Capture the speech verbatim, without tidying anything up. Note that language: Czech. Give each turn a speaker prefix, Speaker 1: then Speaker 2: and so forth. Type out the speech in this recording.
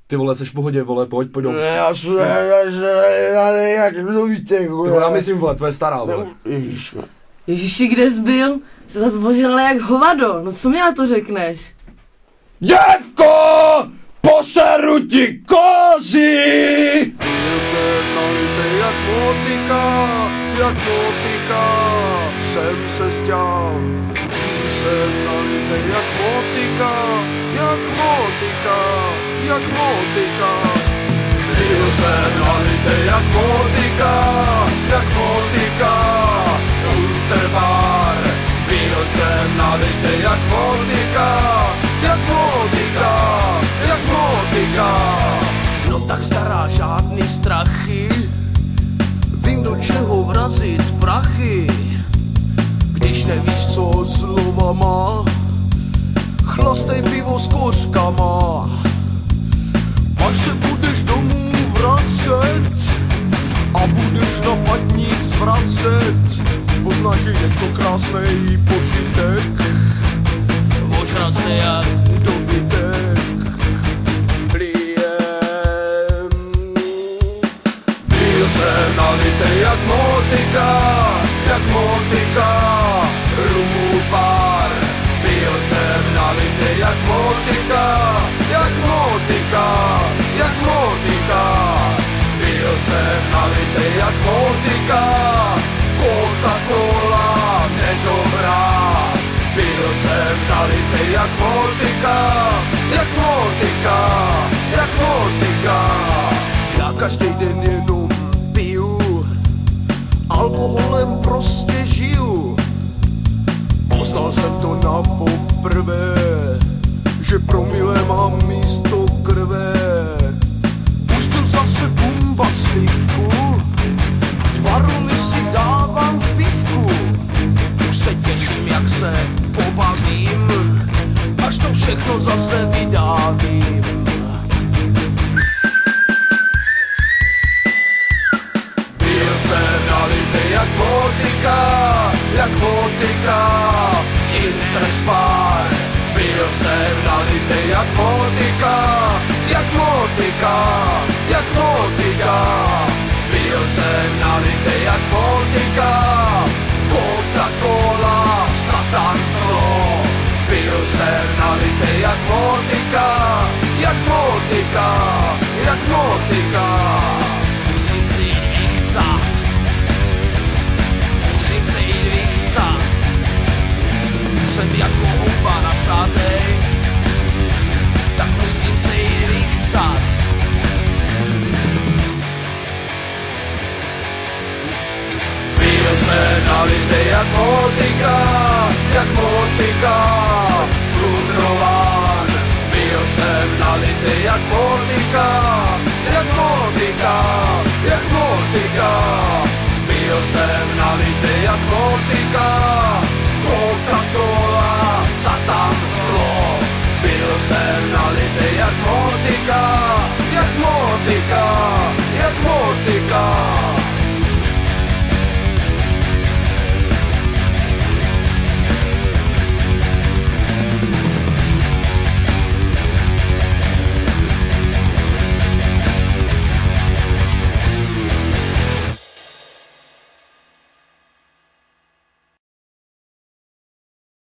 Speaker 1: Ty vole, seš v pohodě, vole, pojď, pojď domů.
Speaker 2: Já jsem, jak mluvíte,
Speaker 1: vole. To já myslím, vole, tvoje stará, vole.
Speaker 2: Ježiši.
Speaker 3: Ježiši, kde jsi byl? Jsi zase božel jak hovado, no co mi na to řekneš?
Speaker 2: Děvko, poseru ti kozy!
Speaker 4: Byl jsem nalitej jak motika, jak motika, jsem se stěl. Byl jsem nalitej jak motika, jak motika, jak motika. Byl jsem nalitej jak motika, jak motika, Unterbar. Byl jsem nalitej jak motika, jak motika, jak motika. No tak stará, žádný strachy, vím do čeho vrazit prachy. Když nevíš, co slova má, chlastej pivo s kořkama. Až se budeš domů vracet a budeš na patník zvracet, poznáš, že je to krásnej požitek, ožrat se jak dobytek. Plijem. Byl jsem nalitej jak motika, jak motika, rumu pár. Byl jsem nalitej jak motika, jak motika, jak motika. Byl jsem nalitej jak motika, Coca-Cola nedobrá. Byl jsem nalitej jak motika, jak motika, jak motika. Já každý den jenom piju, alkoholem prostě žiju. Poznal jsem to na poprvé, že promile mám místo krve. Už tu zase bumbat slivku, dva rumy si dávám pivku. Už se těším, jak se pobavím, až to všechno zase vydávím. Byl jsem nalitej jak motika, jak motika, Interspar. Byl jsem nalitej jak motika, jak motika, jak motika. Byl jsem nalitej jak motika, Coca-Cola, satan zlo. Byl jsem nalitej jak motika, jak motika, jak motika. Musím se jít vychcat, musím se jít vychcat. Jsem jako houba nasátej, tak musím se jít vychcat. Byl jsem nalitej jak motika, jak motika, strudrován. Byl jsem nalitej jak motika, jak motika, jak motika. Byl jsem nalitej jak motika, Coca-Cola, satan zlo. Byl jsem nalitej jak motika,